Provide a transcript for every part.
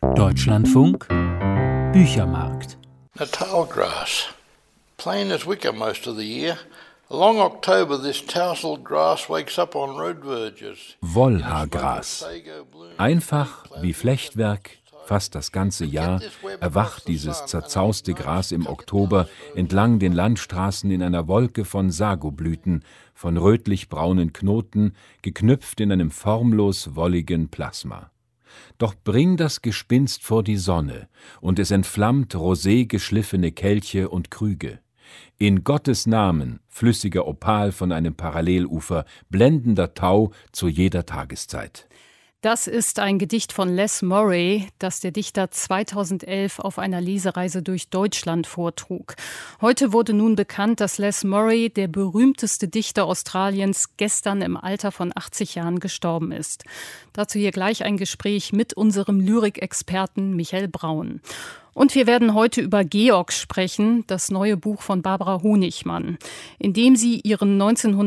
Deutschlandfunk Büchermarkt. Natal grass, plain as wicker most of the year. Along October this tousled grass wakes up on road verges. Wollhaargras. Einfach wie Flechtwerk, fast das ganze Jahr, erwacht dieses zerzauste Gras im Oktober entlang den Landstraßen in einer Wolke von Sagoblüten, von rötlich-braunen Knoten, geknüpft in einem formlos wolligen Plasma. Doch bring das Gespinst vor die Sonne, und es entflammt rosé geschliffene Kelche und Krüge. In Gottes Namen flüssiger Opal von einem Parallelufer, blendender Tau zu jeder Tageszeit. Das ist ein Gedicht von Les Murray, das der Dichter 2011 auf einer Lesereise durch Deutschland vortrug. Heute wurde nun bekannt, dass Les Murray, der berühmteste Dichter Australiens, gestern im Alter von 80 Jahren gestorben ist. Dazu hier gleich ein Gespräch mit unserem Lyrikexperten Michael Braun. Und wir werden heute über Georg sprechen, das neue Buch von Barbara Honigmann, in dem sie ihren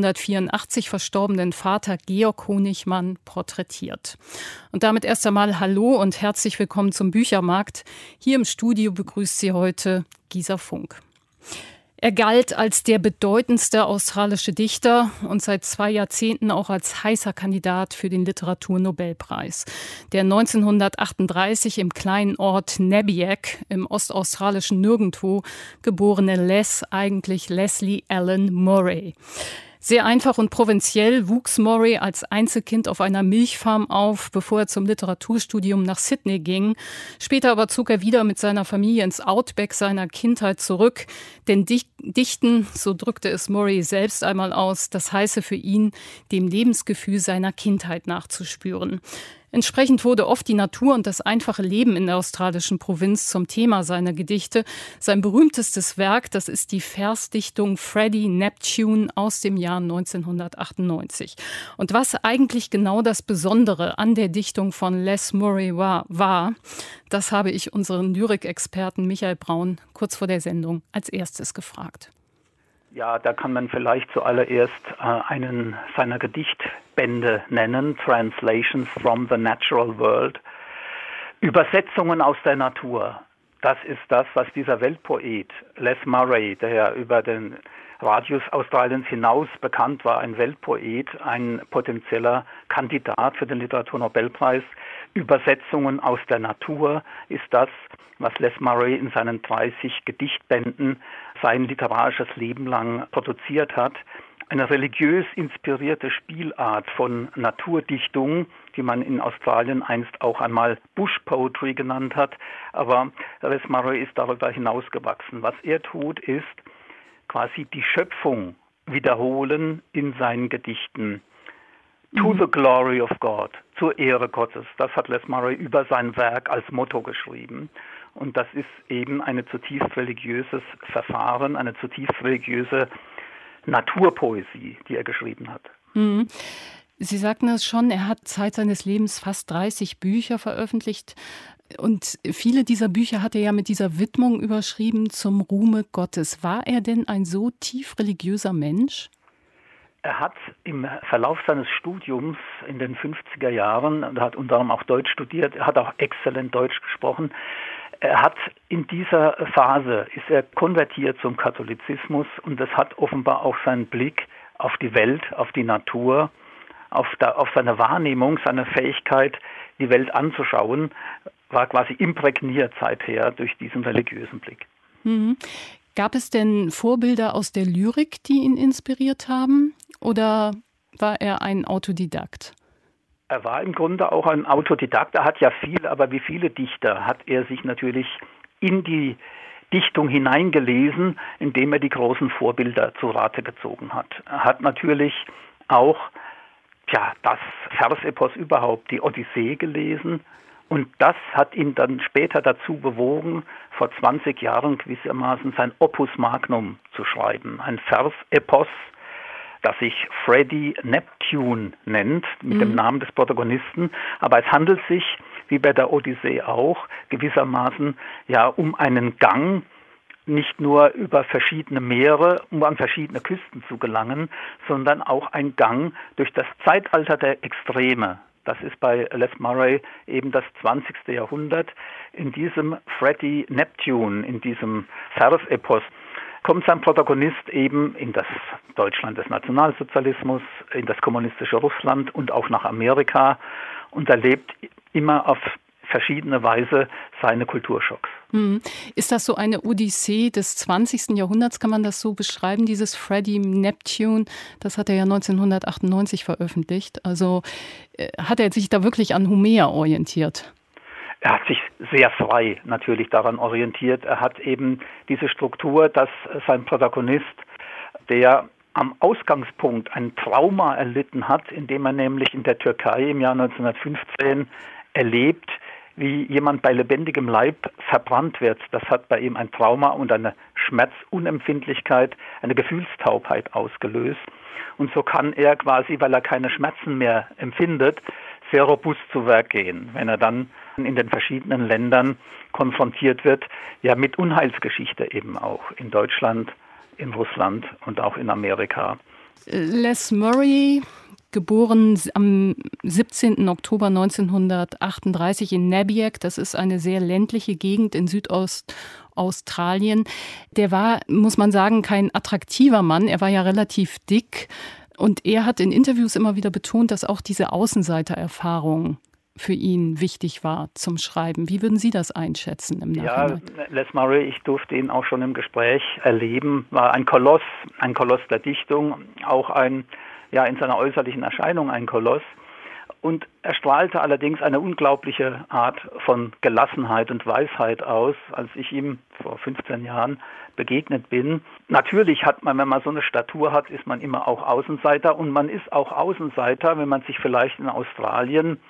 1984 verstorbenen Vater Georg Honigmann porträtiert. Und damit erst einmal Hallo und herzlich willkommen zum Büchermarkt. Hier im Studio begrüßt Sie heute Gisa Funk. Er galt als der bedeutendste australische Dichter und seit 2 Jahrzehnten auch als heißer Kandidat für den Literaturnobelpreis. Der 1938 im kleinen Ort Nebiac im ostaustralischen Nirgendwo geborene eigentlich Leslie Allen Murray. Sehr einfach und provinziell wuchs Murray als Einzelkind auf einer Milchfarm auf, bevor er zum Literaturstudium nach Sydney ging. Später aber zog er wieder mit seiner Familie ins Outback seiner Kindheit zurück. Denn Dichten, so drückte es Murray selbst einmal aus, das heiße für ihn, dem Lebensgefühl seiner Kindheit nachzuspüren. Entsprechend wurde oft die Natur und das einfache Leben in der australischen Provinz zum Thema seiner Gedichte. Sein berühmtestes Werk, das ist die Versdichtung Freddie Neptune aus dem Jahr 1998. Und was eigentlich genau das Besondere an der Dichtung von Les Murray war, das habe ich unseren Lyrikexperten Michael Braun kurz vor der Sendung als erstes gefragt. Ja, da kann man vielleicht zuallererst einen seiner Gedichtbände nennen, Translations from the Natural World, Übersetzungen aus der Natur. Das ist das, was dieser Weltpoet Les Murray, der ja über den Radius Australiens hinaus bekannt war, ein Weltpoet, ein potenzieller Kandidat für den Literaturnobelpreis, Übersetzungen aus der Natur ist das, was Les Murray in seinen 30 Gedichtbänden sein literarisches Leben lang produziert hat. Eine religiös inspirierte Spielart von Naturdichtung, die man in Australien einst auch einmal Bush Poetry genannt hat. Aber Les Murray ist darüber hinausgewachsen. Was er tut, ist quasi die Schöpfung wiederholen in seinen Gedichten. To the glory of God, zur Ehre Gottes. Das hat Les Murray über sein Werk als Motto geschrieben. Und das ist eben ein zutiefst religiöses Verfahren, eine zutiefst religiöse Naturpoesie, die er geschrieben hat. Sie sagten es schon, er hat Zeit seines Lebens fast 30 Bücher veröffentlicht. Und viele dieser Bücher hat er ja mit dieser Widmung überschrieben zum Ruhme Gottes. War er denn ein so tief religiöser Mensch? Er hat im Verlauf seines Studiums in den 50er Jahren, er hat unter anderem auch Deutsch studiert, er hat auch exzellent Deutsch gesprochen. Er hat in dieser Phase, ist er konvertiert zum Katholizismus und das hat offenbar auch seinen Blick auf die Welt, auf die Natur, auf seine Wahrnehmung, seine Fähigkeit, die Welt anzuschauen, war quasi imprägniert seither durch diesen religiösen Blick. Gab es denn Vorbilder aus der Lyrik, die ihn inspiriert haben? Oder war er ein Autodidakt? Er war im Grunde auch ein Autodidakt. Er hat ja aber wie viele Dichter hat er sich natürlich in die Dichtung hineingelesen, indem er die großen Vorbilder zu Rate gezogen hat. Er hat natürlich auch das Versepos überhaupt, die Odyssee gelesen. Und das hat ihn dann später dazu bewogen, vor 20 Jahren gewissermaßen sein Opus Magnum zu schreiben. Ein Versepos, das sich Freddie Neptune nennt, mit dem Namen des Protagonisten. Aber es handelt sich, wie bei der Odyssee auch, gewissermaßen um einen Gang, nicht nur über verschiedene Meere, um an verschiedene Küsten zu gelangen, sondern auch ein Gang durch das Zeitalter der Extreme. Das ist bei Les Murray eben das 20. Jahrhundert. In diesem Freddie Neptune, in diesem Versepos, kommt sein Protagonist eben in das Deutschland des Nationalsozialismus, in das kommunistische Russland und auch nach Amerika und erlebt immer auf verschiedene Weise seine Kulturschocks. Ist das so eine Odyssee des 20. Jahrhunderts, kann man das so beschreiben, dieses Freddie Neptune? Das hat er ja 1998 veröffentlicht. Also hat er sich da wirklich an Homer orientiert? Er hat sich sehr frei natürlich daran orientiert. Er hat eben diese Struktur, dass sein Protagonist, der am Ausgangspunkt ein Trauma erlitten hat, indem er nämlich in der Türkei im Jahr 1915 erlebt, wie jemand bei lebendigem Leib verbrannt wird. Das hat bei ihm ein Trauma und eine Schmerzunempfindlichkeit, eine Gefühlstaubheit ausgelöst. Und so kann er quasi, weil er keine Schmerzen mehr empfindet, sehr robust zu Werk gehen, wenn er dann in den verschiedenen Ländern konfrontiert wird, ja mit Unheilsgeschichte eben auch in Deutschland, in Russland und auch in Amerika. Les Murray, geboren am 17. Oktober 1938 in Namibiak, das ist eine sehr ländliche Gegend in Südostaustralien. Der war, muss man sagen, kein attraktiver Mann, er war ja relativ dick und er hat in Interviews immer wieder betont, dass auch diese Außenseitererfahrung für ihn wichtig war zum Schreiben. Wie würden Sie das einschätzen im Nachhinein? Ja, Les Murray, ich durfte ihn auch schon im Gespräch erleben, war ein Koloss der Dichtung, auch in seiner äußerlichen Erscheinung ein Koloss. Und er strahlte allerdings eine unglaubliche Art von Gelassenheit und Weisheit aus, als ich ihm vor 15 Jahren begegnet bin. Natürlich hat man, wenn man so eine Statur hat, ist man immer auch Außenseiter. Und man ist auch Außenseiter, wenn man sich vielleicht in Australien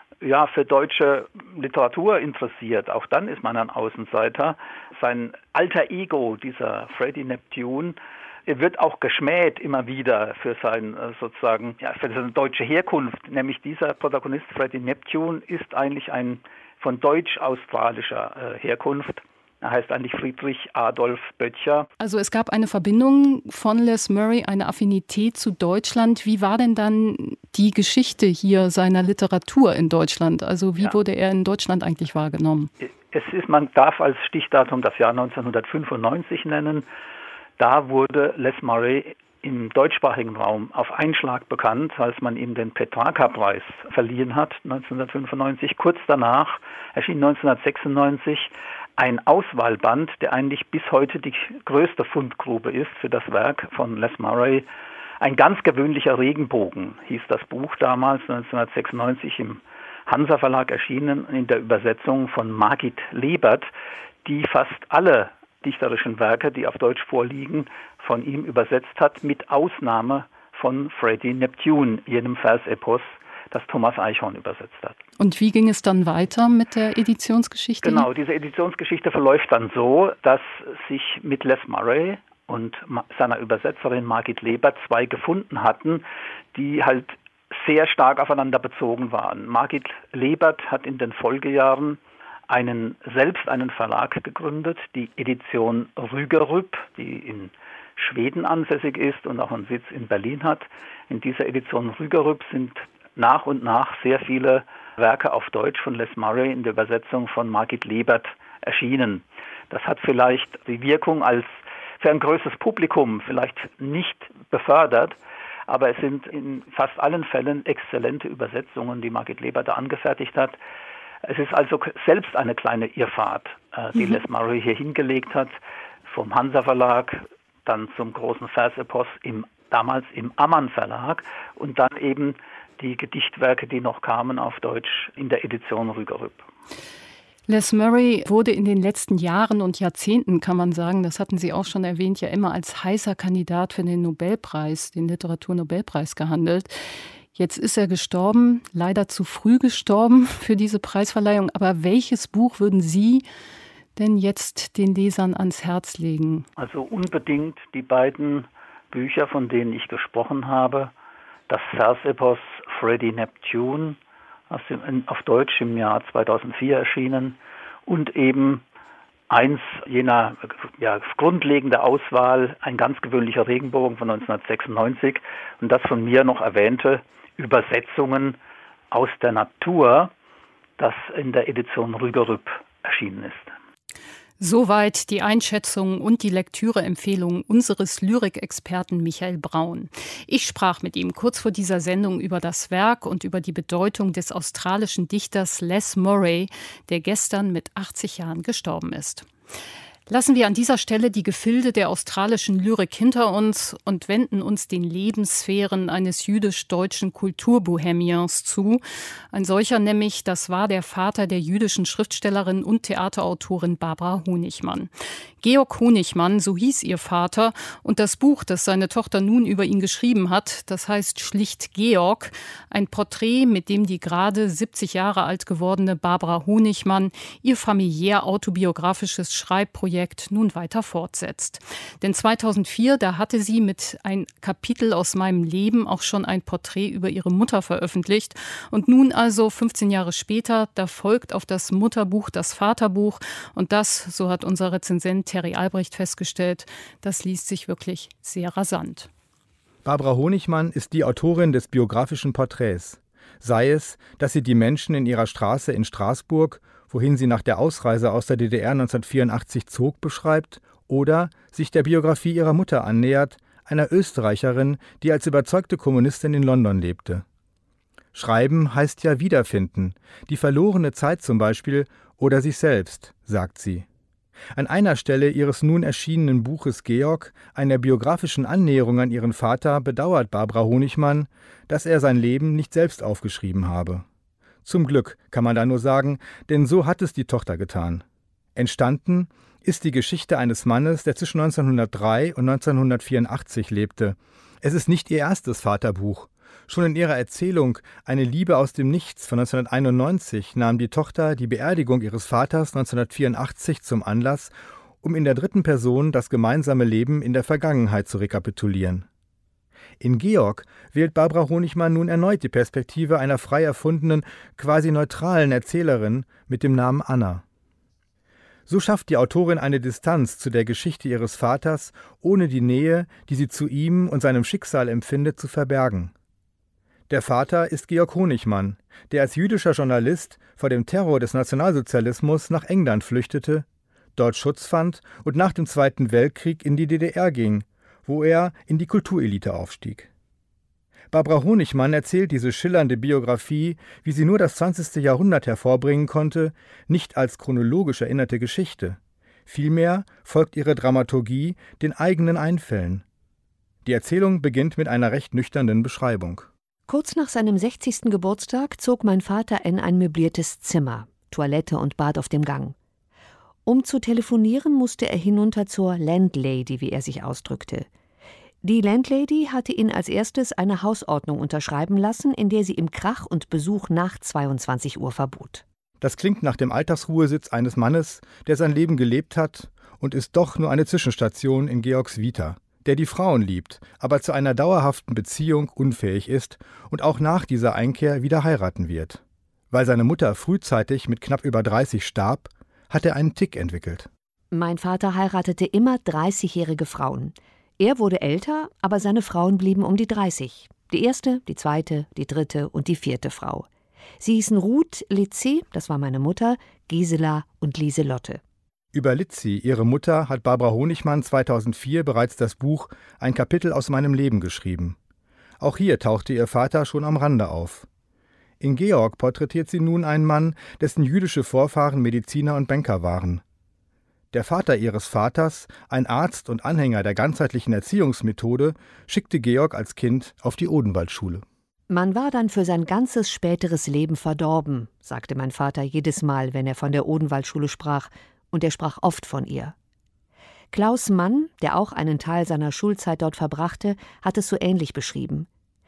für deutsche Literatur interessiert. Auch dann ist man ein Außenseiter. Sein alter Ego, dieser Freddie Neptune, wird auch geschmäht immer wieder für für seine deutsche Herkunft. Nämlich dieser Protagonist Freddie Neptune ist eigentlich ein von deutsch-australischer Herkunft. Er heißt eigentlich Friedrich Adolf Böttcher. Also es gab eine Verbindung von Les Murray, eine Affinität zu Deutschland. Wie war denn dann die Geschichte hier seiner Literatur in Deutschland? Also wie wurde er in Deutschland eigentlich wahrgenommen? Man darf als Stichdatum das Jahr 1995 nennen. Da wurde Les Murray im deutschsprachigen Raum auf einen Schlag bekannt, als man ihm den Petrarca-Preis verliehen hat, 1995. Kurz danach erschien 1996 ein Auswahlband, der eigentlich bis heute die größte Fundgrube ist für das Werk von Les Murray. Ein ganz gewöhnlicher Regenbogen hieß das Buch damals, 1996 im Hansa Verlag erschienen, in der Übersetzung von Margit Lebert, die fast alle dichterischen Werke, die auf Deutsch vorliegen, von ihm übersetzt hat, mit Ausnahme von Freddie Neptune, jenem Versepos, das Thomas Eichhorn übersetzt hat. Und wie ging es dann weiter mit der Editionsgeschichte? Genau, diese Editionsgeschichte verläuft dann so, dass sich mit Les Murray und seiner Übersetzerin Margit Lebert zwei gefunden hatten, die halt sehr stark aufeinander bezogen waren. Margit Lebert hat in den Folgejahren selbst einen Verlag gegründet, die Edition Rügerüb, die in Schweden ansässig ist und auch einen Sitz in Berlin hat. In dieser Edition Rügerüb sind nach und nach sehr viele Werke auf Deutsch von Les Murray in der Übersetzung von Margit Lebert erschienen. Das hat vielleicht die Wirkung als für ein größeres Publikum vielleicht nicht befördert, aber es sind in fast allen Fällen exzellente Übersetzungen, die Margit Lebert da angefertigt hat. Es ist also selbst eine kleine Irrfahrt, die Les Murray hier hingelegt hat, vom Hansa Verlag, dann zum großen Versepos damals im Ammann Verlag und dann eben die Gedichtwerke, die noch kamen auf Deutsch in der Edition Rügerüb. Les Murray wurde in den letzten Jahren und Jahrzehnten, kann man sagen, das hatten Sie auch schon erwähnt, ja immer als heißer Kandidat für den Nobelpreis, den Literaturnobelpreis gehandelt. Jetzt ist er gestorben, leider zu früh gestorben für diese Preisverleihung. Aber welches Buch würden Sie denn jetzt den Lesern ans Herz legen? Also unbedingt die beiden Bücher, von denen ich gesprochen habe. Das Versepos Freddie Neptune, auf Deutsch im Jahr 2004 erschienen. Und eben eins jener grundlegende Auswahl, ein ganz gewöhnlicher Regenbogen von 1996. Und das von mir noch erwähnte Übersetzungen aus der Natur, das in der Edition Rügerüb erschienen ist. Soweit die Einschätzung und die Lektüreempfehlung unseres Lyrikexperten Michael Braun. Ich sprach mit ihm kurz vor dieser Sendung über das Werk und über die Bedeutung des australischen Dichters Les Murray, der gestern mit 80 Jahren gestorben ist. Lassen wir an dieser Stelle die Gefilde der australischen Lyrik hinter uns und wenden uns den Lebenssphären eines jüdisch-deutschen Kulturbohemiens zu. Ein solcher nämlich, das war der Vater der jüdischen Schriftstellerin und Theaterautorin Barbara Honigmann. Georg Honigmann, so hieß ihr Vater, und das Buch, das seine Tochter nun über ihn geschrieben hat, das heißt schlicht Georg, ein Porträt, mit dem die gerade 70 Jahre alt gewordene Barbara Honigmann ihr familiär autobiografisches Schreibprojekt nun weiter fortsetzt. Denn 2004, da hatte sie mit ein Kapitel aus meinem Leben auch schon ein Porträt über ihre Mutter veröffentlicht. Und nun also 15 Jahre später, da folgt auf das Mutterbuch das Vaterbuch. Und das, so hat unser Rezensent Terry Albrecht festgestellt, das liest sich wirklich sehr rasant. Barbara Honigmann ist die Autorin des biografischen Porträts. Sei es, dass sie die Menschen in ihrer Straße in Straßburg, wohin sie nach der Ausreise aus der DDR 1984 zog, beschreibt, oder sich der Biografie ihrer Mutter annähert, einer Österreicherin, die als überzeugte Kommunistin in London lebte. Schreiben heißt ja wiederfinden, die verlorene Zeit zum Beispiel oder sich selbst, sagt sie. An einer Stelle ihres nun erschienenen Buches Georg, einer biografischen Annäherung an ihren Vater, bedauert Barbara Honigmann, dass er sein Leben nicht selbst aufgeschrieben habe. Zum Glück, kann man da nur sagen, denn so hat es die Tochter getan. Entstanden ist die Geschichte eines Mannes, der zwischen 1903 und 1984 lebte. Es ist nicht ihr erstes Vaterbuch. Schon in ihrer Erzählung »Eine Liebe aus dem Nichts« von 1991 nahm die Tochter die Beerdigung ihres Vaters 1984 zum Anlass, um in der dritten Person das gemeinsame Leben in der Vergangenheit zu rekapitulieren. In Georg wählt Barbara Honigmann nun erneut die Perspektive einer frei erfundenen, quasi neutralen Erzählerin mit dem Namen Anna. So schafft die Autorin eine Distanz zu der Geschichte ihres Vaters, ohne die Nähe, die sie zu ihm und seinem Schicksal empfindet, zu verbergen. Der Vater ist Georg Honigmann, der als jüdischer Journalist vor dem Terror des Nationalsozialismus nach England flüchtete, dort Schutz fand und nach dem Zweiten Weltkrieg in die DDR ging, wo er in die Kulturelite aufstieg. Barbara Honigmann erzählt diese schillernde Biografie, wie sie nur das 20. Jahrhundert hervorbringen konnte, nicht als chronologisch erinnerte Geschichte. Vielmehr folgt ihre Dramaturgie den eigenen Einfällen. Die Erzählung beginnt mit einer recht nüchternen Beschreibung. Kurz nach seinem 60. Geburtstag zog mein Vater in ein möbliertes Zimmer, Toilette und Bad auf dem Gang. Um zu telefonieren, musste er hinunter zur Landlady, wie er sich ausdrückte. Die Landlady hatte ihn als erstes eine Hausordnung unterschreiben lassen, in der sie ihm Krach und Besuch nach 22 Uhr verbot. Das klingt nach dem Alltagsruhesitz eines Mannes, der sein Leben gelebt hat und ist doch nur eine Zwischenstation in Georgs Vita, der die Frauen liebt, aber zu einer dauerhaften Beziehung unfähig ist und auch nach dieser Einkehr wieder heiraten wird. Weil seine Mutter frühzeitig mit knapp über 30 starb, hat er einen Tick entwickelt. Mein Vater heiratete immer 30-jährige Frauen. Er wurde älter, aber seine Frauen blieben um die 30. Die erste, die zweite, die dritte und die vierte Frau. Sie hießen Ruth, Litzi, das war meine Mutter, Gisela und Lieselotte. Über Litzi, ihre Mutter, hat Barbara Honigmann 2004 bereits das Buch »Ein Kapitel aus meinem Leben« geschrieben. Auch hier tauchte ihr Vater schon am Rande auf. In Georg porträtiert sie nun einen Mann, dessen jüdische Vorfahren Mediziner und Banker waren. Der Vater ihres Vaters, ein Arzt und Anhänger der ganzheitlichen Erziehungsmethode, schickte Georg als Kind auf die Odenwaldschule. Man war dann für sein ganzes späteres Leben verdorben, sagte mein Vater jedes Mal, wenn er von der Odenwaldschule sprach, und er sprach oft von ihr. Klaus Mann, der auch einen Teil seiner Schulzeit dort verbrachte, hat es so ähnlich beschrieben.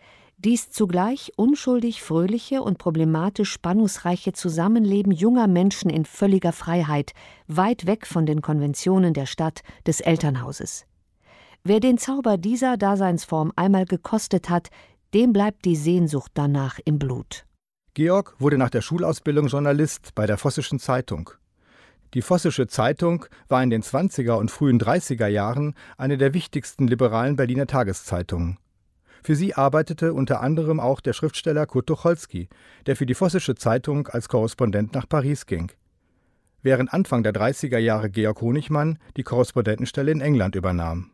Dies zugleich unschuldig fröhliche und problematisch spannungsreiche Zusammenleben junger Menschen in völliger Freiheit, weit weg von den Konventionen der Stadt, des Elternhauses. Wer den Zauber dieser Daseinsform einmal gekostet hat, dem bleibt die Sehnsucht danach im Blut. Georg wurde nach der Schulausbildung Journalist bei der Vossischen Zeitung. Die Vossische Zeitung war in den 20er und frühen 30er Jahren eine der wichtigsten liberalen Berliner Tageszeitungen. Für sie arbeitete unter anderem auch der Schriftsteller Kurt Tucholsky, der für die Vossische Zeitung als Korrespondent nach Paris ging. Während Anfang der 30er Jahre Georg Honigmann die Korrespondentenstelle in England übernahm.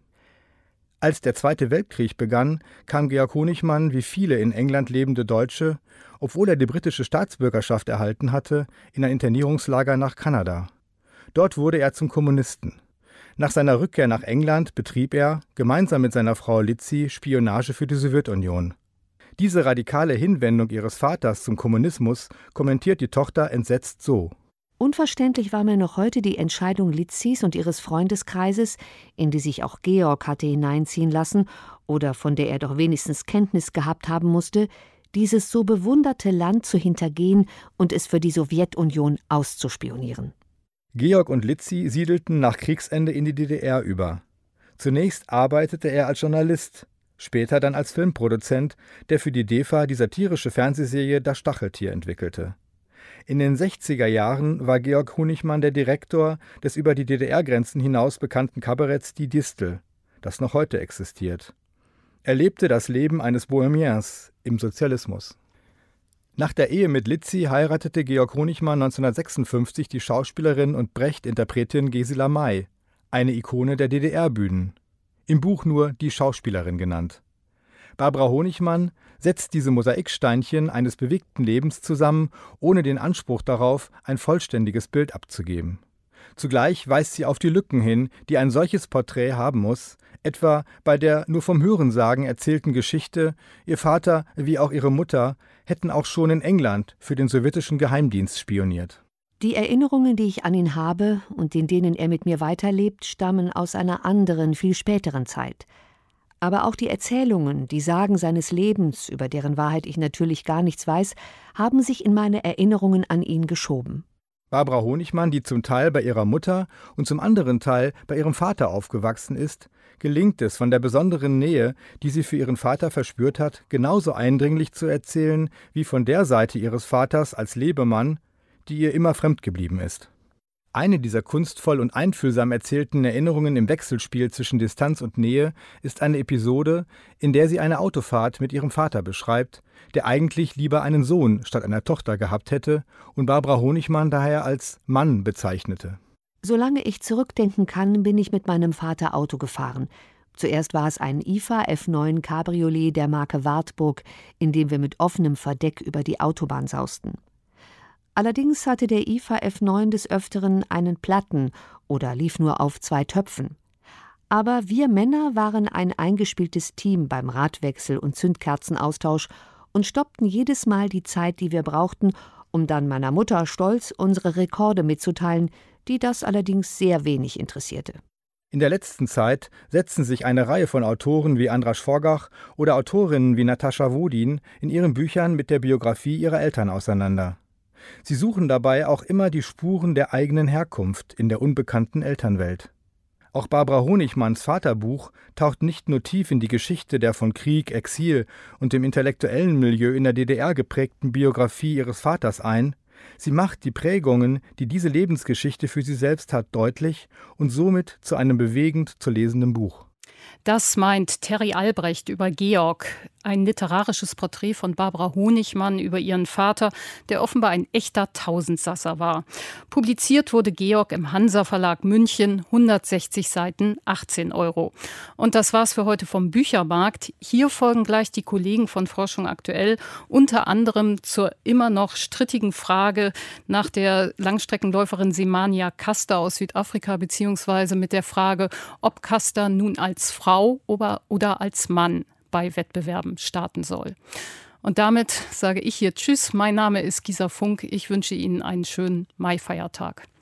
Als der Zweite Weltkrieg begann, kam Georg Honigmann wie viele in England lebende Deutsche, obwohl er die britische Staatsbürgerschaft erhalten hatte, in ein Internierungslager nach Kanada. Dort wurde er zum Kommunisten. Nach seiner Rückkehr nach England betrieb er, gemeinsam mit seiner Frau Lizzie, Spionage für die Sowjetunion. Diese radikale Hinwendung ihres Vaters zum Kommunismus kommentiert die Tochter entsetzt so: Unverständlich war mir noch heute die Entscheidung Lizzies und ihres Freundeskreises, in die sich auch Georg hatte hineinziehen lassen oder von der er doch wenigstens Kenntnis gehabt haben musste, dieses so bewunderte Land zu hintergehen und es für die Sowjetunion auszuspionieren. Georg und Lizzie siedelten nach Kriegsende in die DDR über. Zunächst arbeitete er als Journalist, später dann als Filmproduzent, der für die DEFA die satirische Fernsehserie Das Stacheltier entwickelte. In den 60er Jahren war Georg Honigmann der Direktor des über die DDR-Grenzen hinaus bekannten Kabaretts Die Distel, das noch heute existiert. Er lebte das Leben eines Bohemiens im Sozialismus. Nach der Ehe mit Lizzie heiratete Georg Honigmann 1956 die Schauspielerin und Brecht-Interpretin Gisela May, eine Ikone der DDR-Bühnen, im Buch nur die Schauspielerin genannt. Barbara Honigmann setzt diese Mosaiksteinchen eines bewegten Lebens zusammen, ohne den Anspruch darauf, ein vollständiges Bild abzugeben. Zugleich weist sie auf die Lücken hin, die ein solches Porträt haben muss, etwa bei der nur vom Hörensagen erzählten Geschichte, ihr Vater wie auch ihre Mutter hätten auch schon in England für den sowjetischen Geheimdienst spioniert. Die Erinnerungen, die ich an ihn habe und in denen er mit mir weiterlebt, stammen aus einer anderen, viel späteren Zeit. Aber auch die Erzählungen, die Sagen seines Lebens, über deren Wahrheit ich natürlich gar nichts weiß, haben sich in meine Erinnerungen an ihn geschoben. Barbara Honigmann, die zum Teil bei ihrer Mutter und zum anderen Teil bei ihrem Vater aufgewachsen ist, gelingt es, von der besonderen Nähe, die sie für ihren Vater verspürt hat, genauso eindringlich zu erzählen, wie von der Seite ihres Vaters als Lebemann, die ihr immer fremd geblieben ist. Eine dieser kunstvoll und einfühlsam erzählten Erinnerungen im Wechselspiel zwischen Distanz und Nähe ist eine Episode, in der sie eine Autofahrt mit ihrem Vater beschreibt, der eigentlich lieber einen Sohn statt einer Tochter gehabt hätte und Barbara Honigmann daher als Mann bezeichnete. Solange ich zurückdenken kann, bin ich mit meinem Vater Auto gefahren. Zuerst war es ein IFA F9 Cabriolet der Marke Wartburg, in dem wir mit offenem Verdeck über die Autobahn sausten. Allerdings hatte der IFA F9 des Öfteren einen Platten oder lief nur auf 2 Töpfen. Aber wir Männer waren ein eingespieltes Team beim Radwechsel und Zündkerzenaustausch und stoppten jedes Mal die Zeit, die wir brauchten, um dann meiner Mutter stolz unsere Rekorde mitzuteilen, die das allerdings sehr wenig interessierte. In der letzten Zeit setzen sich eine Reihe von Autoren wie Andras Forgach oder Autorinnen wie Natascha Wodin in ihren Büchern mit der Biografie ihrer Eltern auseinander. Sie suchen dabei auch immer die Spuren der eigenen Herkunft in der unbekannten Elternwelt. Auch Barbara Honigmanns Vaterbuch taucht nicht nur tief in die Geschichte der von Krieg, Exil und dem intellektuellen Milieu in der DDR geprägten Biografie ihres Vaters ein, sie macht die Prägungen, die diese Lebensgeschichte für sie selbst hat, deutlich und somit zu einem bewegend zu lesenden Buch. Das meint Terry Albrecht über Georg, ein literarisches Porträt von Barbara Honigmann über ihren Vater, der offenbar ein echter Tausendsasser war. Publiziert wurde Georg im Hansa Verlag München, 160 Seiten, 18 €. Und das war's für heute vom Büchermarkt. Hier folgen gleich die Kollegen von Forschung aktuell, unter anderem zur immer noch strittigen Frage nach der Langstreckenläuferin Semania Caster aus Südafrika, beziehungsweise mit der Frage, ob Caster nun als Frau oder als Mann bei Wettbewerben starten soll. Und damit sage ich hier Tschüss. Mein Name ist Gisa Funk. Ich wünsche Ihnen einen schönen Maifeiertag.